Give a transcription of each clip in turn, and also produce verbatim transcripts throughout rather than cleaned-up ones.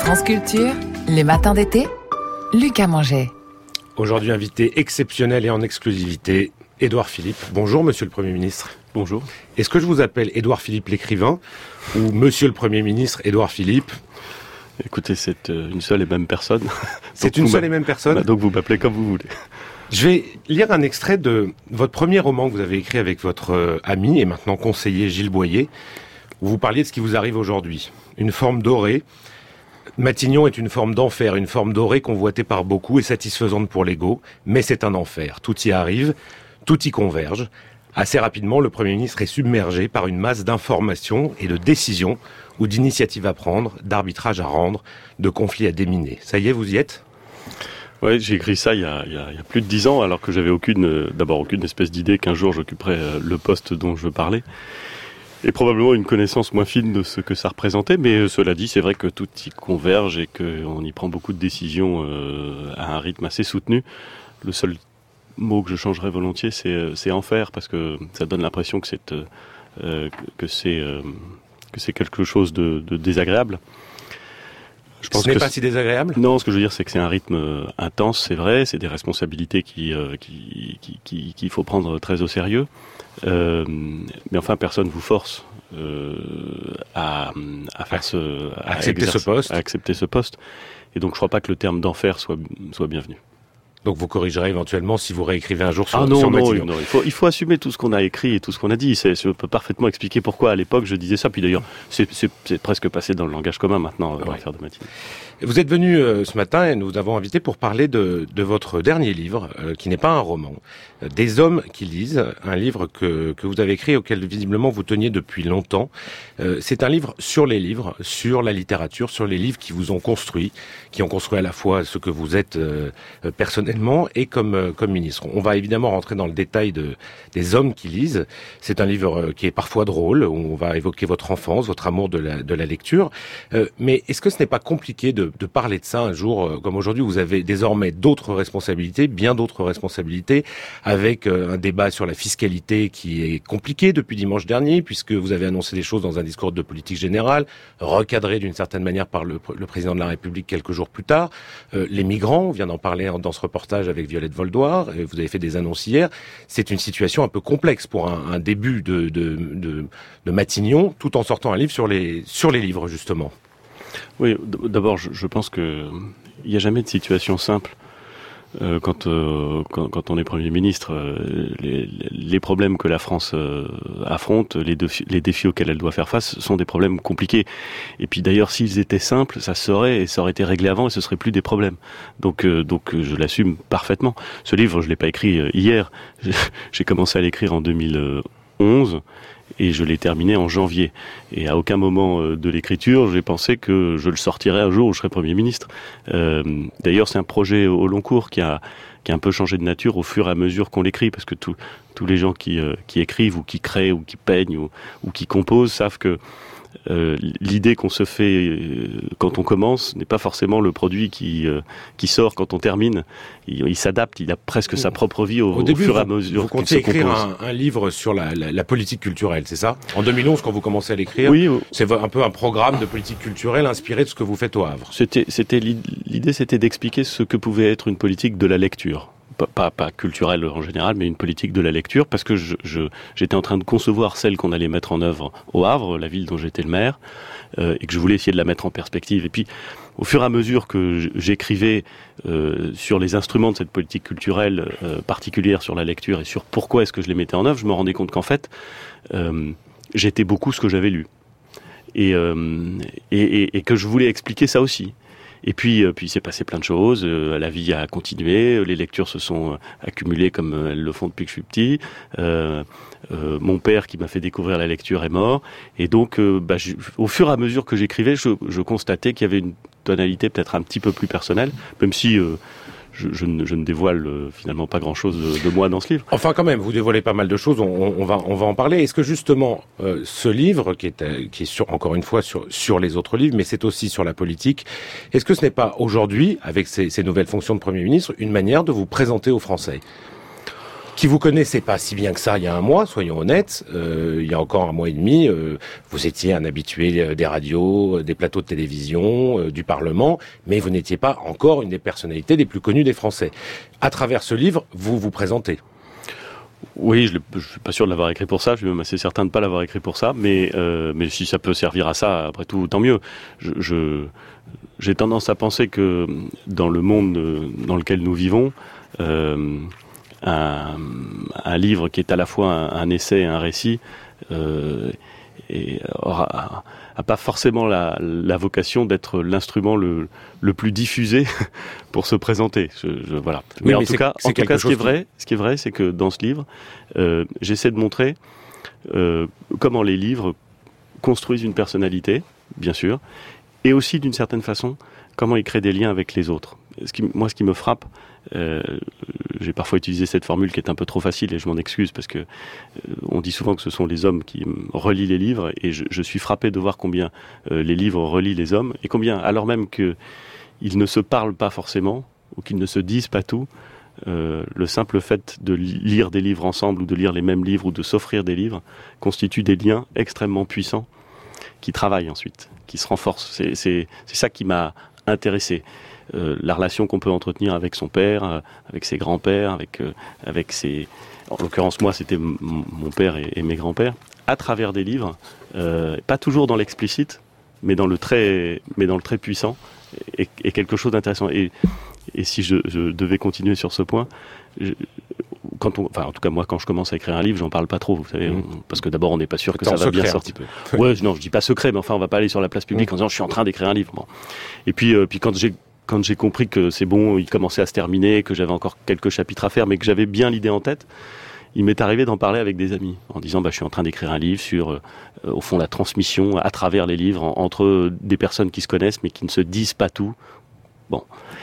France Culture, les matins d'été, Lucas Manget. Aujourd'hui, invité exceptionnel et en exclusivité, Édouard Philippe. Bonjour, monsieur le Premier ministre. Bonjour. Est-ce que je vous appelle Édouard Philippe l'écrivain ou monsieur le Premier ministre Édouard Philippe? Écoutez, c'est une seule et même personne. C'est une seule et même personne? Donc vous m'appelez comme vous voulez. Je vais lire un extrait de votre premier roman que vous avez écrit avec votre ami et maintenant conseiller Gilles Boyer, où vous parliez de ce qui vous arrive aujourd'hui. Une forme dorée. Matignon est une forme d'enfer, une forme dorée convoitée par beaucoup et satisfaisante pour l'ego, mais c'est un enfer. Tout y arrive, tout y converge. Assez rapidement, le Premier ministre est submergé par une masse d'informations et de décisions ou d'initiatives à prendre, d'arbitrages à rendre, de conflits à déminer. Ça y est, vous y êtes ? Oui, j'ai écrit ça il y, a, il, y a, il y a plus de dix ans, alors que j'avais aucune, d'abord aucune espèce d'idée qu'un jour j'occuperais le poste dont je parlais. Et probablement une connaissance moins fine de ce que ça représentait, mais cela dit, c'est vrai que tout y converge et qu'on y prend beaucoup de décisions euh, à un rythme assez soutenu. Le seul mot que je changerais volontiers, c'est, c'est enfer, parce que ça donne l'impression que c'est, euh, que c'est, euh, que c'est quelque chose de, de désagréable. Je pense ce n'est que pas si désagréable ? Non, ce que je veux dire, c'est que c'est un rythme intense, c'est vrai, c'est des responsabilités qui, euh, qui, qui, qui, qu'il faut prendre très au sérieux. Euh, mais enfin, personne vous force euh, à, à faire ce, à accepter exercer, ce poste. à accepter ce poste. Et donc, je crois pas que le terme d'enfer soit, soit bienvenu. Donc vous corrigerez éventuellement si vous réécrivez un jour sur, ah non, sur non, Matignon. non, il faut, il faut assumer tout ce qu'on a écrit et tout ce qu'on a dit. C'est, je peux parfaitement expliquer pourquoi à l'époque je disais ça. Puis d'ailleurs, c'est, c'est, c'est presque passé dans le langage commun maintenant, dans ouais. l'affaire de Matignon. Vous êtes venu euh, ce matin et nous vous avons invité pour parler de, de votre dernier livre, euh, qui n'est pas un roman, euh, Des hommes qui lisent, un livre que, que vous avez écrit, auquel visiblement vous teniez depuis longtemps. Euh, c'est un livre sur les livres, sur la littérature, sur les livres qui vous ont construit, qui ont construit à la fois ce que vous êtes euh, personnellement et comme, euh, comme ministre. On va évidemment rentrer dans le détail de, des hommes qui lisent. C'est un livre euh, qui est parfois drôle, où on va évoquer votre enfance, votre amour de la, de la lecture. Euh, mais est-ce que ce n'est pas compliqué de de parler de ça un jour, comme aujourd'hui, vous avez désormais d'autres responsabilités, bien d'autres responsabilités, avec un débat sur la fiscalité qui est compliqué depuis dimanche dernier, puisque vous avez annoncé des choses dans un discours de politique générale, recadré d'une certaine manière par le, le président de la République quelques jours plus tard. Euh, les migrants, on vient d'en parler dans ce reportage avec Violette Voldoir, et vous avez fait des annonces hier. C'est une situation un peu complexe pour un, un début de, de, de, de Matignon, tout en sortant un livre sur les, sur les livres, justement. Oui, d'abord, je, je pense que il n'y a jamais de situation simple euh, quand, euh, quand quand on est Premier ministre. Euh, les, les problèmes que la France euh, affronte, les, défis, les défis auxquels elle doit faire face, sont des problèmes compliqués. Et puis d'ailleurs, s'ils étaient simples, ça serait et ça aurait été réglé avant et ce serait plus des problèmes. Donc euh, donc je l'assume parfaitement. Ce livre, je l'ai pas écrit euh, hier. J'ai commencé à l'écrire en deux mille onze. Et je l'ai terminé en janvier. Et à aucun moment de l'écriture, j'ai pensé que je le sortirais un jour où je serais Premier ministre. Euh, d'ailleurs, c'est un projet au long cours qui a, qui a un peu changé de nature au fur et à mesure qu'on l'écrit, parce que tout, tous les gens qui, euh, qui écrivent ou qui créent ou qui peignent ou, ou qui composent savent que Euh, l'idée qu'on se fait euh, quand on commence n'est pas forcément le produit qui euh, qui sort quand on termine. Il, il s'adapte, il a presque sa propre vie au, au, début, au fur et à vous, mesure vous qu'il se compose. Écrire un, un livre sur la, la, la politique culturelle, c'est ça ? En deux mille onze, quand vous commencez à l'écrire, oui, c'est un peu un programme de politique culturelle inspiré de ce que vous faites au Havre. C'était, c'était l'idée, c'était d'expliquer ce que pouvait être une politique de la lecture. Pas, pas, pas culturelle en général, mais une politique de la lecture, parce que je, je, j'étais en train de concevoir celle qu'on allait mettre en œuvre au Havre, la ville dont j'étais le maire, euh, et que je voulais essayer de la mettre en perspective. Et puis, au fur et à mesure que j'écrivais euh, sur les instruments de cette politique culturelle euh, particulière sur la lecture et sur pourquoi est-ce que je les mettais en œuvre, je me rendais compte qu'en fait, euh, j'étais beaucoup ce que j'avais lu. Et, euh, et, et, et que je voulais expliquer ça aussi. Et puis, euh, puis il s'est passé plein de choses. Euh, la vie a continué. Les lectures se sont euh, accumulées comme euh, elles le font depuis que je suis petit. Euh, euh, mon père, qui m'a fait découvrir la lecture, est mort. Et donc, euh, bah, je, au fur et à mesure que j'écrivais, je, je constatais qu'il y avait une tonalité peut-être un petit peu plus personnelle, même si euh, je, je, ne, je ne dévoile euh, finalement pas grand-chose de, de moi dans ce livre. Enfin, quand même, vous dévoilez pas mal de choses. On, on va, on va en parler. Est-ce que justement, euh, ce livre, qui est, euh, qui est sur, encore une fois sur, sur les autres livres, mais c'est aussi sur la politique, est-ce que ce n'est pas aujourd'hui, avec ces, ces nouvelles fonctions de Premier ministre, une manière de vous présenter aux Français ? qui vous connaissait pas si bien que ça il y a un mois, soyons honnêtes, euh, il y a encore un mois et demi, euh, vous étiez un habitué des radios, des plateaux de télévision, euh, du Parlement, mais vous n'étiez pas encore une des personnalités les plus connues des Français. À travers ce livre, vous vous présentez. Oui, je ne suis pas sûr de l'avoir écrit pour ça, je suis même assez certain de ne pas l'avoir écrit pour ça, mais, euh, mais si ça peut servir à ça, après tout, tant mieux. Je, je, j'ai tendance à penser que dans le monde dans lequel nous vivons, euh, un, un livre qui est à la fois un, un essai et un récit, euh, et aura, a pas forcément la, la vocation d'être l'instrument le, le plus diffusé pour se présenter. Je, je, voilà. Mais, mais en mais tout cas, en tout cas, ce qui est vrai, qui... ce qui est vrai, c'est que dans ce livre, euh, j'essaie de montrer euh, comment les livres construisent une personnalité, bien sûr, et aussi d'une certaine façon comment ils créent des liens avec les autres. Ce qui, moi, ce qui me frappe, euh, j'ai parfois utilisé cette formule qui est un peu trop facile et je m'en excuse parce que euh, on dit souvent que ce sont les hommes qui relient les livres et je, je suis frappé de voir combien euh, les livres relient les hommes et combien, alors même qu'ils ne se parlent pas forcément ou qu'ils ne se disent pas tout, euh, le simple fait de lire des livres ensemble ou de lire les mêmes livres ou de s'offrir des livres constitue des liens extrêmement puissants qui travaillent ensuite, qui se renforcent. C'est, c'est, c'est ça qui m'a intéressé. Euh, la relation qu'on peut entretenir avec son père, euh, avec ses grands-pères, avec, euh, avec ses... En l'occurrence, moi, c'était m- mon père et, et mes grands-pères, à travers des livres, euh, pas toujours dans l'explicite, mais dans le très, mais dans le très puissant, et, et quelque chose d'intéressant. Et, et si je, je devais continuer sur ce point, je, quand on, enfin, en tout cas, moi, quand je commence à écrire un livre, j'en parle pas trop, vous savez, mmh. on, parce que d'abord, on n'est pas sûr que ça va bien sortir. Ouais, non, je dis pas secret, mais enfin, on va pas aller sur la place publique mmh. en disant, je suis en train d'écrire un livre. Bon. Et puis, euh, puis quand j'ai Quand j'ai compris que c'est bon, il commençait à se terminer, que j'avais encore quelques chapitres à faire, mais que j'avais bien l'idée en tête, il m'est arrivé d'en parler avec des amis, en disant bah, « je suis en train d'écrire un livre sur, euh, au fond, la transmission à travers les livres, en, entre des personnes qui se connaissent mais qui ne se disent pas tout. » Bon.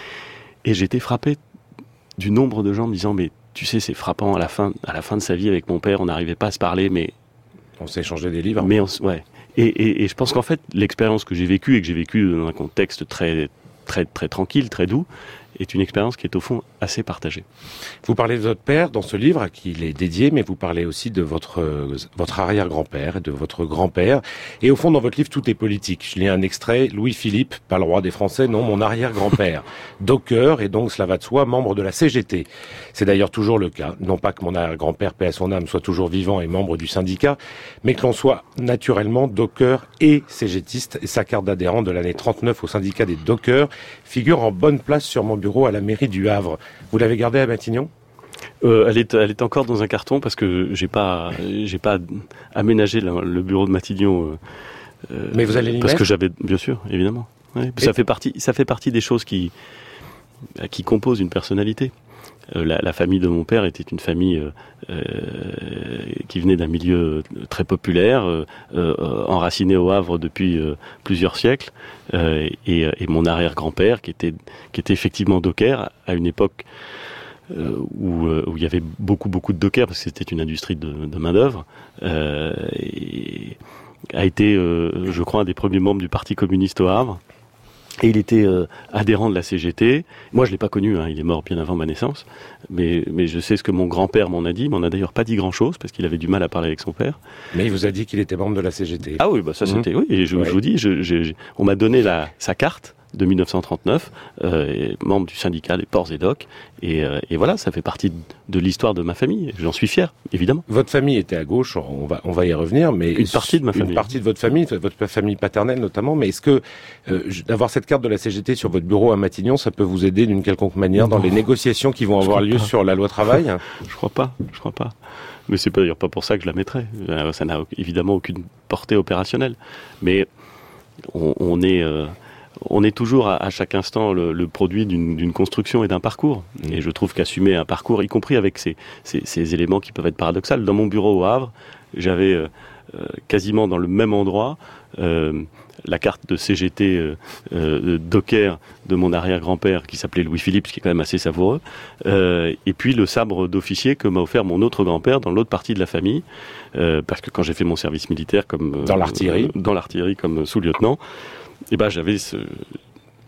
Et j'étais frappé du nombre de gens me disant « mais tu sais, c'est frappant, à la fin, à la fin de sa vie avec mon père, on n'arrivait pas à se parler, mais... » On s'est échangé des livres. Mais on, ouais. Et, et, et je pense qu'en fait, l'expérience que j'ai vécue, et que j'ai vécue dans un contexte très... très très tranquille, très doux, est une expérience qui est au fond assez partagée. Vous parlez de votre père dans ce livre à qui il est dédié, mais vous parlez aussi de votre euh, votre arrière-grand-père et de votre grand-père. Et au fond, dans votre livre, tout est politique. Je lis un extrait. Louis-Philippe, pas le roi des Français, non, mon arrière-grand-père. Docker et donc, cela va de soi, membre de la C G T. C'est d'ailleurs toujours le cas. Non pas que mon arrière-grand-père, paix à son âme, soit toujours vivant et membre du syndicat, mais que l'on soit naturellement Docker et cégétiste. Et sa carte d'adhérent de l'année trente-neuf au syndicat des Dockers figure en bonne place sur mon bureau à la mairie du Havre. Vous l'avez gardée à Matignon ? euh, elle est, elle est encore dans un carton parce que j'ai pas, j'ai pas aménagé le, le bureau de Matignon. Euh, Mais vous allez l'y parce mettre ? Que j'avais, bien sûr, évidemment. Ouais, ça fait partie, ça fait partie des choses qui, qui composent une personnalité. Euh, la, la famille de mon père était une famille euh, euh, qui venait d'un milieu très populaire, euh, euh, enraciné au Havre depuis euh, plusieurs siècles, euh, et, et mon arrière-grand-père, qui était, qui était effectivement docker à une époque euh, où, euh, où il y avait beaucoup, beaucoup de dockers, parce que c'était une industrie de, de main-d'œuvre, euh, et a été, euh, je crois, un des premiers membres du Parti communiste au Havre. Et il était euh, adhérent de la C G T. Moi, je l'ai pas connu, hein, il est mort bien avant ma naissance. Mais, mais je sais ce que mon grand-père m'en a dit. Il m'en a d'ailleurs pas dit grand-chose, parce qu'il avait du mal à parler avec son père. Mais il vous a dit qu'il était membre de la C G T. Ah oui, bah ça mmh. c'était... Oui, et je, ouais. je vous dis, je, je, on m'a donné la, sa carte de mille neuf cent trente-neuf, euh, membre du syndicat des ports et docks. Et, euh, et voilà, ça fait partie de l'histoire de ma famille. J'en suis fier, évidemment. Votre famille était à gauche, on va, on va y revenir, mais... Une partie de ma famille. Une partie de votre famille, votre famille paternelle notamment, mais est-ce que euh, d'avoir cette carte de la C G T sur votre bureau à Matignon, ça peut vous aider d'une quelconque manière non. dans les négociations qui vont avoir lieu pas. sur la loi travail ? Je crois pas, je crois pas. Mais c'est pas d'ailleurs pas pour ça que je la mettrais. Ça n'a évidemment aucune portée opérationnelle. Mais on, on est... Euh, On est toujours à, à chaque instant le, le produit d'une, d'une construction et d'un parcours. Et je trouve qu'assumer un parcours, y compris avec ces, ces, ces éléments qui peuvent être paradoxaux. Dans mon bureau au Havre, j'avais euh, quasiment dans le même endroit euh, la carte de C G T euh, euh, docker de mon arrière-grand-père qui s'appelait Louis-Philippe, ce qui est quand même assez savoureux. Euh, et puis le sabre d'officier que m'a offert mon autre grand-père dans l'autre partie de la famille. Euh, parce que quand j'ai fait mon service militaire comme... Dans l'artillerie. Euh, dans l'artillerie comme sous-lieutenant, et ben j'avais ce,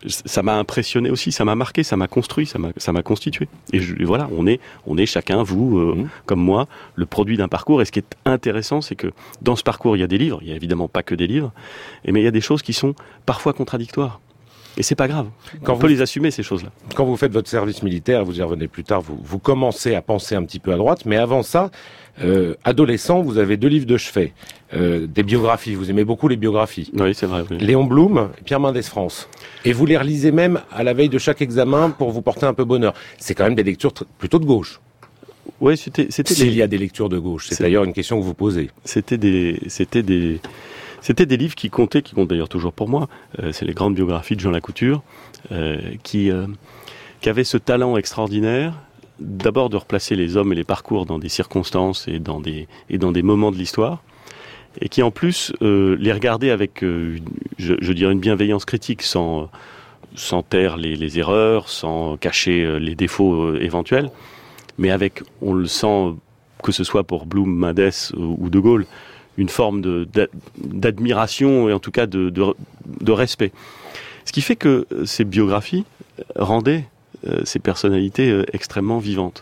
ça m'a impressionné aussi, ça m'a marqué, ça m'a construit, ça m'a, ça m'a constitué. Et, je, et voilà, on est, on est chacun, vous, euh, mmh. comme moi, le produit d'un parcours. Et ce qui est intéressant, c'est que dans ce parcours, il y a des livres, il y a évidemment pas que des livres, et, mais il y a des choses qui sont parfois contradictoires. Et c'est pas grave. Quand on vous, peut les assumer, ces choses-là. Quand vous faites votre service militaire, vous y revenez plus tard, vous, vous commencez à penser un petit peu à droite, mais avant ça, euh, adolescent, vous avez deux livres de chevet, euh, des biographies. Vous aimez beaucoup les biographies. Oui, c'est vrai. Oui. Léon Blum, Pierre Mendès France. Et vous les relisez même à la veille de chaque examen pour vous porter un peu bonheur. C'est quand même des lectures t- plutôt de gauche. Oui, c'était, c'était. S'il des... y a des lectures de gauche, c'est, c'est d'ailleurs une question que vous posez. C'était des, c'était des. C'était des livres qui comptaient, qui comptent d'ailleurs toujours pour moi. Euh, c'est les grandes biographies de Jean Lacouture, euh, qui, euh, qui avaient ce talent extraordinaire, d'abord de replacer les hommes et les parcours dans des circonstances et dans des, et dans des moments de l'histoire, et qui en plus euh, les regardaient avec, euh, une, je, je dirais, une bienveillance critique, sans, sans taire les, les erreurs, sans cacher euh, les défauts euh, éventuels, mais avec, on le sent, que ce soit pour Blum, Mendès ou, ou De Gaulle, une forme de, d'admiration et en tout cas de, de, de respect. Ce qui fait que ces biographies rendaient euh, ces personnalités euh, extrêmement vivantes.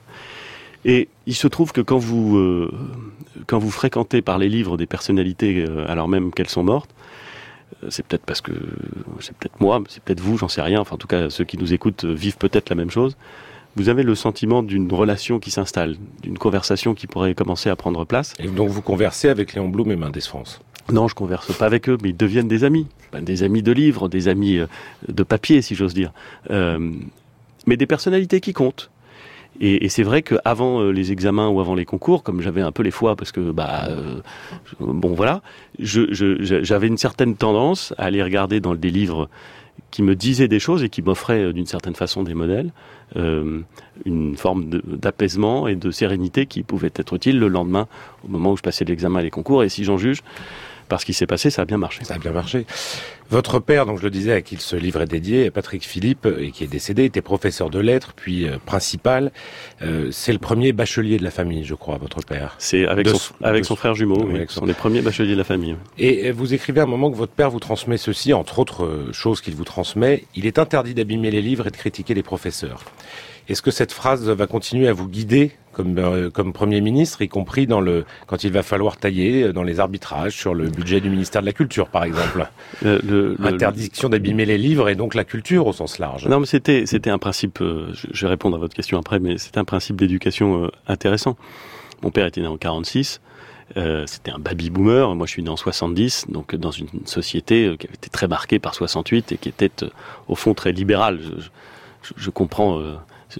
Et il se trouve que quand vous, euh, quand vous fréquentez par les livres des personnalités euh, alors même qu'elles sont mortes, euh, c'est peut-être parce que, c'est peut-être moi, c'est peut-être vous, j'en sais rien, enfin en tout cas ceux qui nous écoutent euh, vivent peut-être la même chose, vous avez le sentiment d'une relation qui s'installe, d'une conversation qui pourrait commencer à prendre place. Et donc vous conversez avec Léon Blum et Mendès France? Non, je converse pas avec eux, mais ils deviennent des amis. Ben, des amis de livres, des amis de papier, si j'ose dire. Euh, mais des personnalités qui comptent. Et, et c'est vrai qu'avant les examens ou avant les concours, comme j'avais un peu les fois, parce que, bah, euh, bon voilà, je, je, j'avais une certaine tendance à aller regarder dans des livres qui me disaient des choses et qui m'offraient d'une certaine façon des modèles, euh, une forme de, d'apaisement et de sérénité qui pouvait être utile le lendemain, au moment où je passais l'examen et les concours. Et si j'en juge, par ce qui s'est passé, ça a bien marché. Ça a bien marché. Votre père, donc je le disais, à qui ce livre est dédié, Patrick Philippe, et qui est décédé, était professeur de lettres, puis euh, principal. Euh, c'est le premier bachelier de la famille, je crois, votre père. C'est avec, de, son, avec de, son frère jumeau, oui, oui, ce sont les premiers bacheliers de la famille. Et vous écrivez à un moment que votre père vous transmet ceci, entre autres choses qu'il vous transmet. Il est interdit d'abîmer les livres et de critiquer les professeurs. Est-ce que cette phrase va continuer à vous guider comme euh, comme Premier ministre, y compris dans le quand il va falloir tailler dans les arbitrages sur le budget du ministère de la Culture, par exemple? euh, le, le, Interdiction d'abîmer les livres et donc la culture au sens large. Non, mais c'était c'était un principe. Euh, je, je vais répondre à votre question après, mais c'était un principe d'éducation euh, intéressant. Mon père était né en quarante-six. Euh, c'était un baby-boomer. Moi, je suis né en soixante-dix, donc dans une société euh, qui avait été très marquée par soixante-huit et qui était euh, au fond très libérale. Je, je, je comprends. Euh,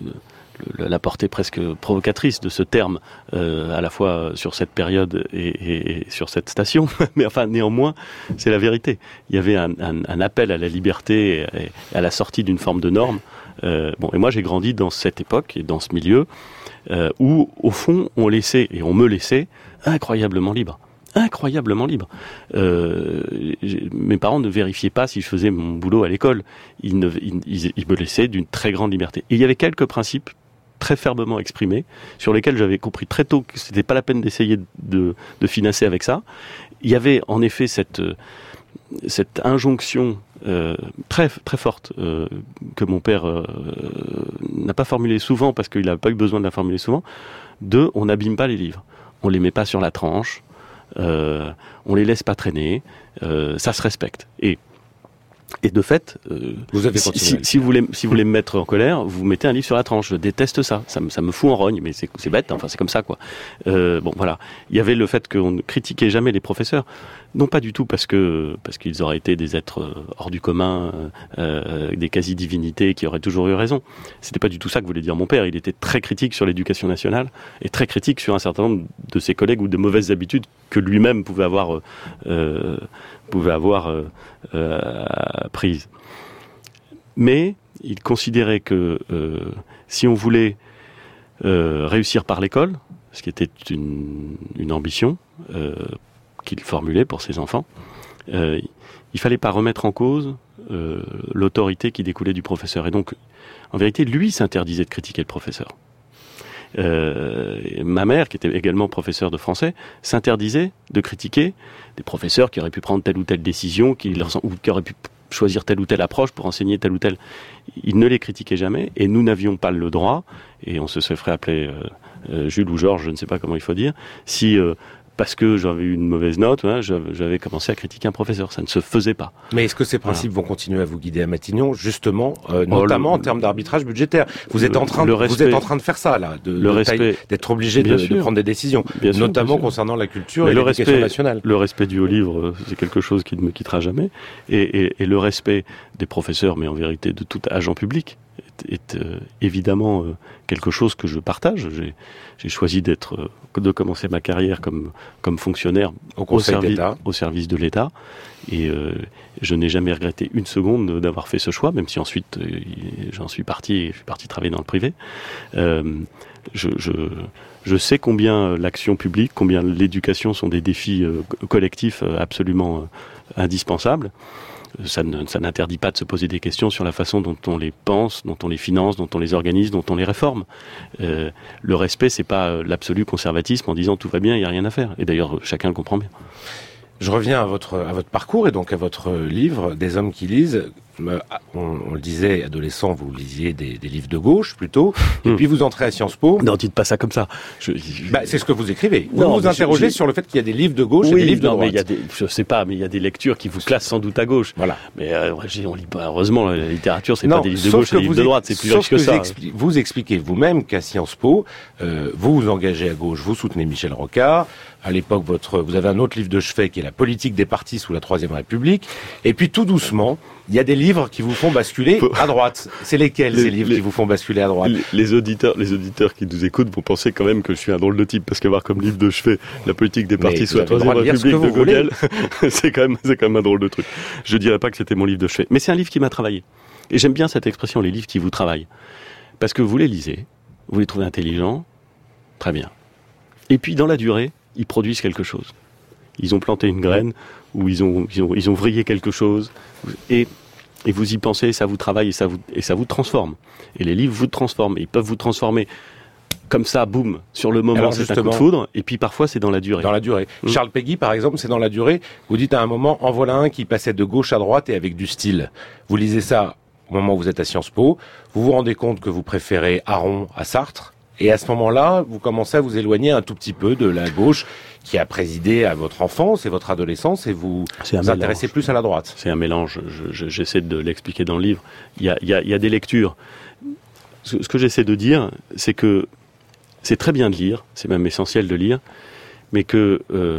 la portée presque provocatrice de ce terme, euh, à la fois sur cette période et, et, et sur cette station, mais enfin néanmoins, c'est la vérité. Il y avait un, un, un appel à la liberté et à la sortie d'une forme de norme. Euh, bon, et moi j'ai grandi dans cette époque et dans ce milieu euh, où, au fond, on laissait, et on me laissait, incroyablement libre. incroyablement libre. Euh, mes parents ne vérifiaient pas si je faisais mon boulot à l'école. Ils, ne, ils, ils me laissaient d'une très grande liberté. Et il y avait quelques principes très fermement exprimés, sur lesquels j'avais compris très tôt que c'était pas la peine d'essayer de, de financer avec ça. Il y avait en effet cette, cette injonction euh, très, très forte euh, que mon père euh, n'a pas formulée souvent, parce qu'il n'a pas eu besoin de la formuler souvent, de « on n'abîme pas les livres, on les met pas sur la tranche, Euh, on les laisse pas traîner, euh, ça se respecte. Et, et de fait, euh, vous avez si, si, si, vous voulez, si vous voulez me mettre en colère, vous mettez un livre sur la tranche. Je déteste ça, ça me, ça me fout en rogne, mais c'est, c'est bête, enfin c'est comme ça quoi. Euh, bon voilà, il y avait le fait qu'on ne critiquait jamais les professeurs, non pas du tout parce que parce qu'ils auraient été des êtres hors du commun, euh, des quasi-divinités qui auraient toujours eu raison. C'était pas du tout ça que voulait dire mon père. Il était très critique sur l'éducation nationale et très critique sur un certain nombre de ses collègues ou de mauvaises habitudes que lui-même pouvait avoir euh, pouvait avoir euh, euh, prises. Mais il considérait que euh, si on voulait euh, réussir par l'école, ce qui était une, une ambition euh, qu'il formulait pour ses enfants, euh, il fallait pas remettre en cause euh, l'autorité qui découlait du professeur. Et donc, en vérité, lui s'interdisait de critiquer le professeur. Euh, ma mère, qui était également professeure de français, s'interdisait de critiquer des professeurs qui auraient pu prendre telle ou telle décision, qui leur, ou qui auraient pu choisir telle ou telle approche pour enseigner telle ou telle. Il ne les critiquait jamais, et nous n'avions pas le droit, et on se serait appelé euh, euh, Jules ou Georges, je ne sais pas comment il faut dire, si... Euh, parce que j'avais eu une mauvaise note, hein, j'avais commencé à critiquer un professeur. Ça ne se faisait pas. Mais est-ce que ces principes voilà. vont continuer à vous guider à Matignon, justement, euh, notamment oh, le, en termes d'arbitrage budgétaire? Vous le, êtes en train, de, respect, vous êtes en train de faire ça là, de, le de respect, taille, d'être obligé de, de prendre des décisions, bien notamment sûr, bien concernant la culture Mais et l'éducation nationale. Le respect du haut livre, c'est quelque chose qui ne me quittera jamais, et, et, et le respect des professeurs, mais en vérité de tout agent public, est, est euh, évidemment euh, quelque chose que je partage. J'ai, j'ai choisi d'être, euh, de commencer ma carrière comme comme fonctionnaire au, au, service, au service de l'État, et euh, je n'ai jamais regretté une seconde d'avoir fait ce choix, même si ensuite euh, j'en suis parti et je suis parti travailler dans le privé. Euh, je, je je sais combien l'action publique, combien l'éducation sont des défis euh, collectifs euh, absolument euh, indispensables. Ça, ne, ça n'interdit pas de se poser des questions sur la façon dont on les pense, dont on les finance, dont on les organise, dont on les réforme. Euh, le respect, c'est pas l'absolu conservatisme en disant tout va bien, il n'y a rien à faire. Et d'ailleurs, chacun le comprend bien. Je reviens à votre, à votre parcours et donc à votre livre, Des hommes qui lisent. On, on le disait, adolescent, vous lisiez des, des livres de gauche plutôt, et mmh. puis vous entrez à Sciences Po. Non, dites pas ça comme ça. Je, je... Bah, c'est ce que vous écrivez. Vous non, vous interrogez je, je... sur le fait qu'il y a des livres de gauche oui, et des livres non, de droite. Mais il y a des, je sais pas, mais il y a des lectures qui vous classent sans doute à gauche. Voilà. Mais euh, on lit pas. Heureusement, la littérature, c'est non, pas des livres de gauche, c'est des livres de droite. C'est plus riche que, que ça. Expli- vous expliquez vous-même qu'à Sciences Po, euh, vous vous engagez à gauche, vous soutenez Michel Rocard. À l'époque, votre, vous avez un autre livre de chevet qui est La politique des partis sous la Troisième République. Et puis, tout doucement, il y a des livres qui vous font basculer à droite. C'est lesquels, les, ces livres les, qui vous font basculer à droite? les, les auditeurs, les auditeurs qui nous écoutent vont penser quand même que je suis un drôle de type, parce qu'avoir comme livre de chevet La politique des partis sous la Troisième République de Gogol, c'est quand même, c'est quand même un drôle de truc. Je dirais pas que c'était mon livre de chevet. Mais c'est un livre qui m'a travaillé. Et j'aime bien cette expression, les livres qui vous travaillent. Parce que vous les lisez, vous les trouvez intelligents, très bien. Et puis, dans la durée, ils produisent quelque chose. Ils ont planté une graine, ou ils ont, ils ont, ils ont vrillé quelque chose, et, et vous y pensez, et ça vous travaille, et ça vous, et ça vous transforme. Et les livres vous transforment, ils peuvent vous transformer comme ça, boum, sur le moment, alors, c'est un coup de foudre, et puis parfois c'est dans la durée. Dans la durée. Mmh. Charles Péguy, par exemple, c'est dans la durée. Vous dites à un moment, en voilà un qui passait de gauche à droite et avec du style. Vous lisez ça au moment où vous êtes à Sciences Po, vous vous rendez compte que vous préférez Aron à Sartre, et à ce moment-là, vous commencez à vous éloigner un tout petit peu de la gauche qui a présidé à votre enfance et votre adolescence, et vous vous intéressez plus à la droite. C'est un mélange, je, je, j'essaie de l'expliquer dans le livre. Il y a, il y a, il y a des lectures. Ce, ce que j'essaie de dire, c'est que c'est très bien de lire, c'est même essentiel de lire, mais que euh,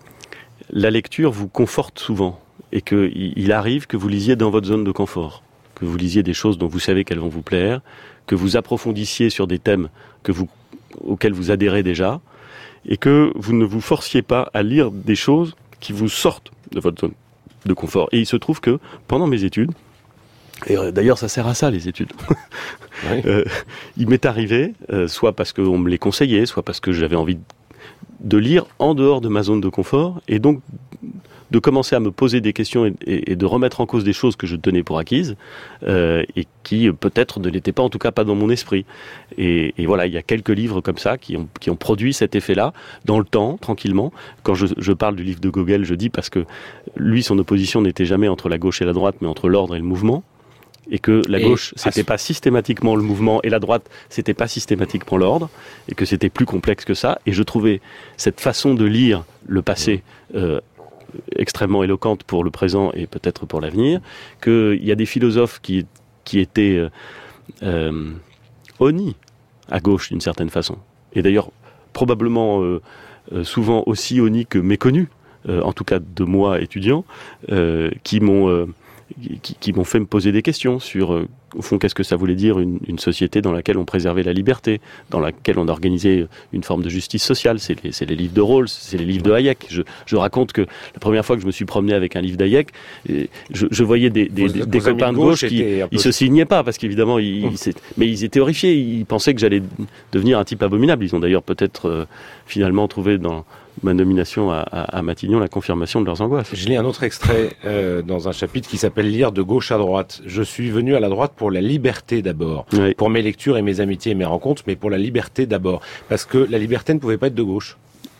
la lecture vous conforte souvent, et qu'il il arrive que vous lisiez dans votre zone de confort, que vous lisiez des choses dont vous savez qu'elles vont vous plaire, que vous approfondissiez sur des thèmes que vous, auxquels vous adhérez déjà, et que vous ne vous forciez pas à lire des choses qui vous sortent de votre zone de confort. Et il se trouve que, pendant mes études, et d'ailleurs ça sert à ça les études, oui. euh, il m'est arrivé, euh, soit parce qu'on me les conseillait, soit parce que j'avais envie de lire en dehors de ma zone de confort, et donc de commencer à me poser des questions et, et, et de remettre en cause des choses que je tenais pour acquises, euh, et qui peut-être ne l'étaient pas, en tout cas pas dans mon esprit. Et, et voilà, il y a quelques livres comme ça qui ont, qui ont produit cet effet-là, dans le temps, tranquillement. Quand je, je parle du livre de Gogol, je dis parce que lui, son opposition n'était jamais entre la gauche et la droite, mais entre l'ordre et le mouvement. Et que la et gauche, c'était pas systématiquement le mouvement, et la droite, c'était pas systématiquement l'ordre, et que c'était plus complexe que ça. Et je trouvais cette façon de lire le passé euh, extrêmement éloquente pour le présent et peut-être pour l'avenir, qu'il y a des philosophes qui, qui étaient euh, euh, honnis à gauche d'une certaine façon. Et d'ailleurs, probablement euh, euh, souvent aussi honnis que méconnus, euh, en tout cas de moi, étudiant, euh, qui m'ont... Euh, Qui, qui m'ont fait me poser des questions sur, euh, au fond, qu'est-ce que ça voulait dire une, une société dans laquelle on préservait la liberté, dans laquelle on organisait une forme de justice sociale. C'est les, c'est les livres de Rawls, c'est les livres de Hayek. Je, je raconte que la première fois que je me suis promené avec un livre d'Hayek, je, je voyais des, des, vos, des vos copains de gauche, gauche qui ils se signaient pas, parce qu'évidemment, ils, mmh. ils, mais ils étaient horrifiés. Ils pensaient que j'allais devenir un type abominable. Ils ont d'ailleurs peut-être euh, finalement trouvé dans ma nomination à, à, à Matignon la confirmation de leurs angoisses. Je lis un autre extrait euh, dans un chapitre qui s'appelle « Lire de gauche à droite ». Je suis venu à la droite pour la liberté d'abord, oui. pour mes lectures et mes amitiés et mes rencontres, mais pour la liberté d'abord. Parce que la liberté ne pouvait pas être de gauche.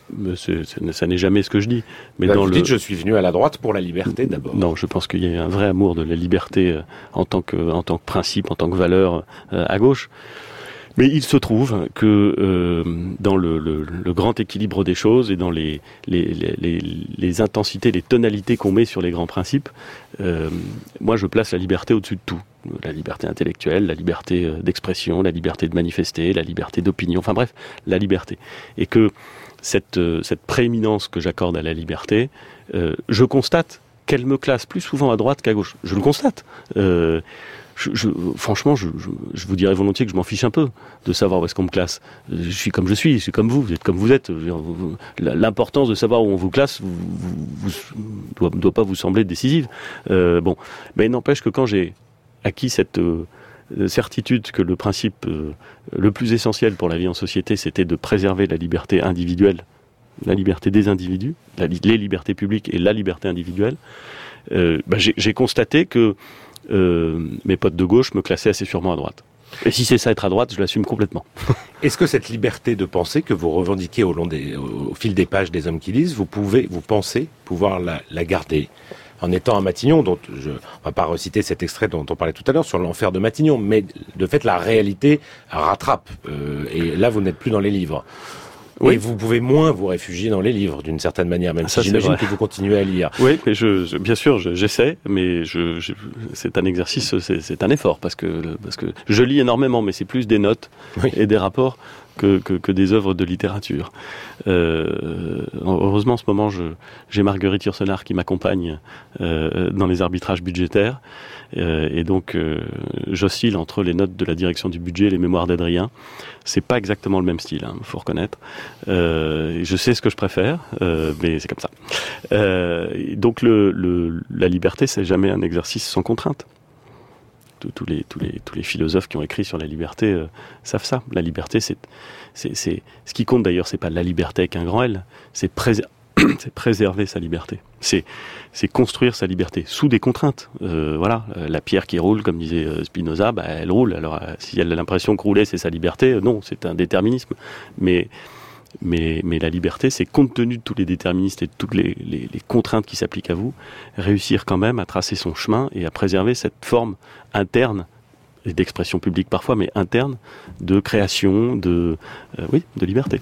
c'est, c'est, ça n'est jamais ce que je dis. Mais Là, dans vous le... dites, je suis venu à la droite pour la liberté d'abord. Non, je pense qu'il y a un vrai amour de la liberté euh, en tant que, en tant que principe, en tant que valeur euh, à gauche. Mais il se trouve que euh, dans le, le, le grand équilibre des choses et dans les, les, les, les, les intensités, les tonalités qu'on met sur les grands principes, euh, moi je place la liberté au-dessus de tout. La liberté intellectuelle, la liberté d'expression, la liberté de manifester, la liberté d'opinion, enfin bref, la liberté. Et que cette, cette prééminence que j'accorde à la liberté, euh, je constate qu'elle me classe plus souvent à droite qu'à gauche. Je le constate. Euh, Je, je, franchement, je, je, je vous dirais volontiers que je m'en fiche un peu de savoir où est-ce qu'on me classe. Je suis comme je suis, je suis comme vous, vous êtes comme vous êtes. L'importance de savoir où on vous classe vous, vous, vous, doit, doit pas vous sembler décisive. Euh, bon, mais il n'empêche que quand j'ai acquis cette euh, certitude que le principe euh, le plus essentiel pour la vie en société, c'était de préserver la liberté individuelle, la liberté des individus, la, les libertés publiques et la liberté individuelle, euh, bah, j'ai, j'ai constaté que Euh, mes potes de gauche me classaient assez sûrement à droite. Et si c'est ça être à droite, je l'assume complètement. Est-ce que cette liberté de penser que vous revendiquez au long des, au, au fil des pages des Hommes qui lisent, vous pouvez, vous pensez pouvoir la, la garder en étant à Matignon, dont je, on va pas reciter cet extrait dont on parlait tout à l'heure sur l'enfer de Matignon, mais de fait la réalité rattrape. Euh, et là, vous n'êtes plus dans les livres. Oui. Et vous pouvez moins vous réfugier dans les livres, d'une certaine manière, même ça, si j'imagine que vous continuez à lire. Oui, mais je, je bien sûr, je, j'essaie, mais je, je, c'est un exercice, c'est, c'est un effort, parce que, parce que je lis énormément, mais c'est plus des notes oui. et des rapports que, que, que des œuvres de littérature. Euh, heureusement, en ce moment, je, j'ai Marguerite Yourcenar qui m'accompagne euh, dans les arbitrages budgétaires, euh, et donc euh, j'oscille entre les notes de la direction du budget et les mémoires d'Adrien. C'est pas exactement le même style, hein, faut reconnaître. Euh, je sais ce que je préfère, euh, mais c'est comme ça. Euh, donc le, le, la liberté, c'est jamais un exercice sans contrainte. Tous, tous, les, tous, les, tous les philosophes qui ont écrit sur la liberté euh, savent ça. La liberté, c'est, c'est, c'est ce qui compte d'ailleurs, c'est pas la liberté avec un grand L, c'est, prés- c'est préserver sa liberté. C'est, c'est construire sa liberté sous des contraintes. Euh, voilà, la pierre qui roule, comme disait Spinoza, bah, elle roule. Alors, euh, si elle a l'impression que rouler, c'est sa liberté, euh, non, c'est un déterminisme. Mais, mais, mais la liberté, c'est compte tenu de tous les déterministes et de toutes les, les, les contraintes qui s'appliquent à vous, réussir quand même à tracer son chemin et à préserver cette forme interne et d'expression publique parfois, mais interne, de création, de, euh, oui, de liberté.